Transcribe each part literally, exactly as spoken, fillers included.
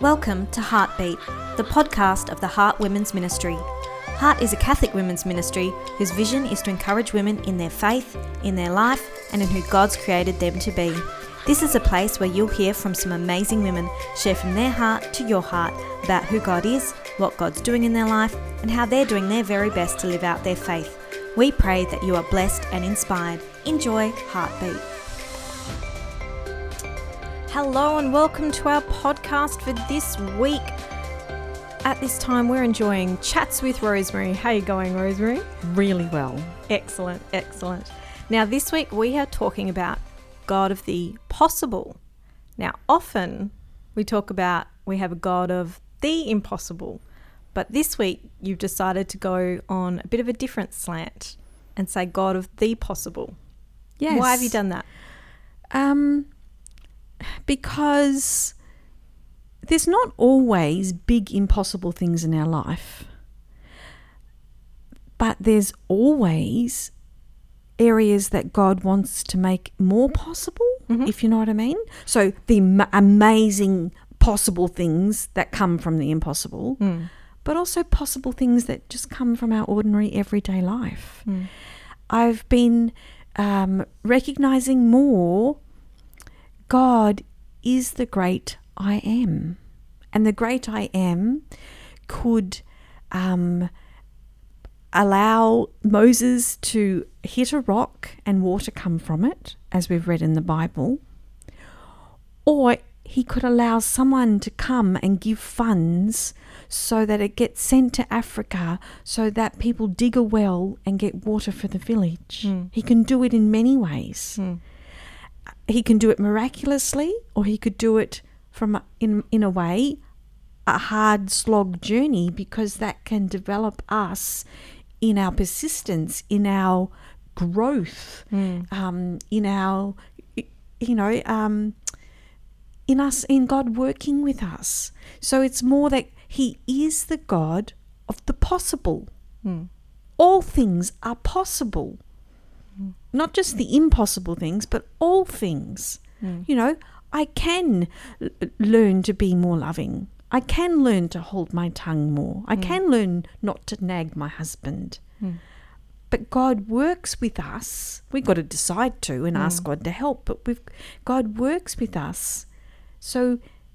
Welcome to Heartbeat, the podcast of the Heart Women's Ministry. Heart is a Catholic women's ministry whose vision is to encourage women in their faith, in their life, and in who God's created them to be. This is a place where you'll hear from some amazing women share from their heart to your heart about who God is, what God's doing in their life, and how they're doing their very best to live out their faith. We pray that you are blessed and inspired. Enjoy Heartbeat. Hello and welcome to our podcast for this week. At this time, we're enjoying Chats with Rosemary. How are you going, Rosemary? Really well. Excellent, excellent. Now, this week we are talking about God of the possible. Now, often we talk about we have a God of the impossible, but this week you've decided to go on a bit of a different slant and say God of the possible. Yes. Why have you done that? Um, because there's not always big impossible things in our life, but there's always areas that God wants to make more possible, mm-hmm. if you know what I mean. So the m- amazing possible things that come from the impossible, mm. but also possible things that just come from our ordinary everyday life. Mm. I've been um, recognizing more God is the great I am. And the great I am could um, allow Moses to hit a rock and water come from it, as we've read in the Bible. Or he could allow someone to come and give funds so that it gets sent to Africa so that people dig a well and get water for the village. Mm. He can do it in many ways. Mm. He can do it miraculously, or he could do it from a, in in a way a hard slog journey, because that can develop us in our persistence, in our growth, mm. um, in our you know um, in us in God working with us. So it's more that he is the God of the possible. Mm. All things are possible. Not just the impossible things, but all things. Mm. You know, I can l- learn to be more loving. I can learn to hold my tongue more. I mm. can learn not to nag my husband. Mm. But God works with us. We've got to decide to and mm. ask God to help. But we've, God works with us. So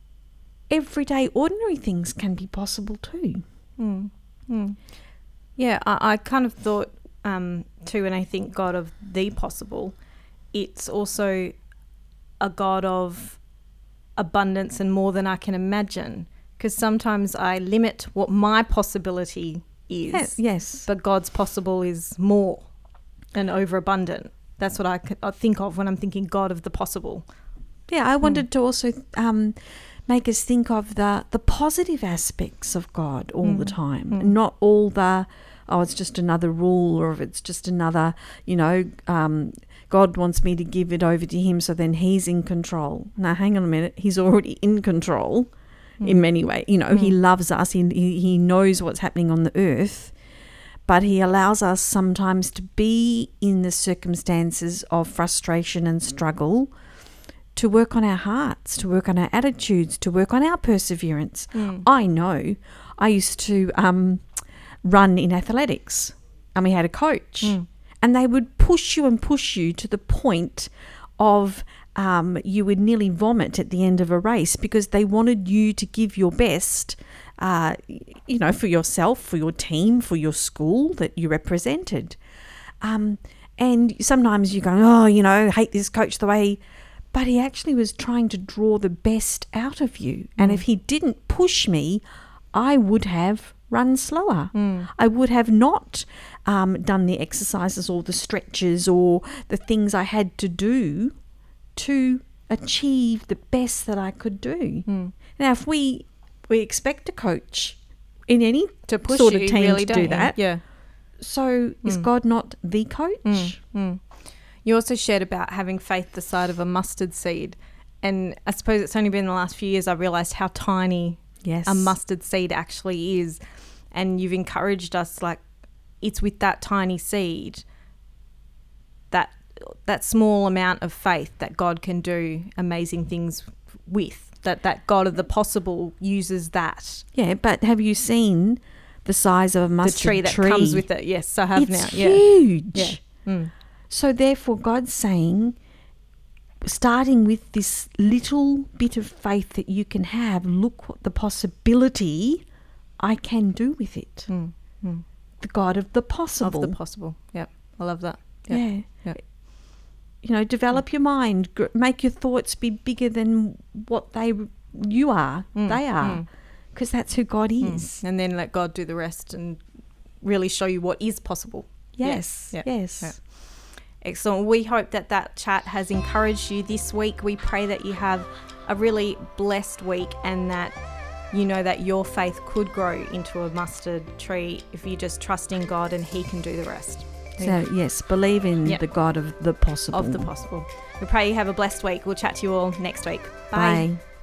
everyday ordinary things can be possible too. Mm. Mm. Yeah, I, I kind of thought Um, too, and I think God of the possible, it's also a God of abundance and more than I can imagine, because sometimes I limit what my possibility is. Yes, yes. But God's possible is more and overabundant. That's what I, c- I think of when I'm thinking God of the possible. Yeah, I wanted mm. to also um, make us think of the, the positive aspects of God all mm. the time, mm. not all the oh, it's just another rule, or if it's just another, you know, um, God wants me to give it over to him, so then he's in control. Now, hang on a minute. He's already in control mm. in many ways. You know, mm. he loves us. He, he knows what's happening on the earth, but he allows us sometimes to be in the circumstances of frustration and struggle to work on our hearts, to work on our attitudes, to work on our perseverance. Mm. I know I used to... Um, run in athletics, and we had a coach, mm. and they would push you and push you to the point of um, you would nearly vomit at the end of a race, because they wanted you to give your best, uh, you know, for yourself, for your team, for your school that you represented. Um, and sometimes you go, oh, you know, hate this coach the way, but he actually was trying to draw the best out of you. Mm. And if he didn't push me, I would have run slower. Mm. I would have not um, done the exercises or the stretches or the things I had to do to achieve the best that I could do. Mm. Now, if we we expect a coach in any to push sort of you, team really, to do you? that, yeah. So mm. is God not the coach? Mm. Mm. You also shared about having faith the size of a mustard seed, and I suppose it's only been in the last few years I realised how tiny Yes. a mustard seed actually is. And you've encouraged us, like, it's with that tiny seed, that that small amount of faith, that God can do amazing things with. that that God of the possible uses that. Yeah, but have you seen the size of a mustard The tree that tree? comes with it. Yes, I have it's now. Yeah. huge. Yeah. Mm. So therefore, God's saying, starting with this little bit of faith that you can have, look what the possibility I can do with it. Mm. Mm. The God of the possible. Of the possible. Yep. I love that. Yep. Yeah. Yep. You know, develop your mind. Gr- make your thoughts be bigger than what they you are. Mm. They are. Mm. Because that's who God is. Mm. And then let God do the rest and really show you what is possible. Yes. Yeah. Yes. Yeah. Excellent. We hope that that chat has encouraged you this week. We pray that you have a really blessed week and that you know that your faith could grow into a mustard tree if you just trust in God and He can do the rest. So, yes, believe in Yep. the God of the possible. Of the possible. We pray you have a blessed week. We'll chat to you all next week. Bye. Bye.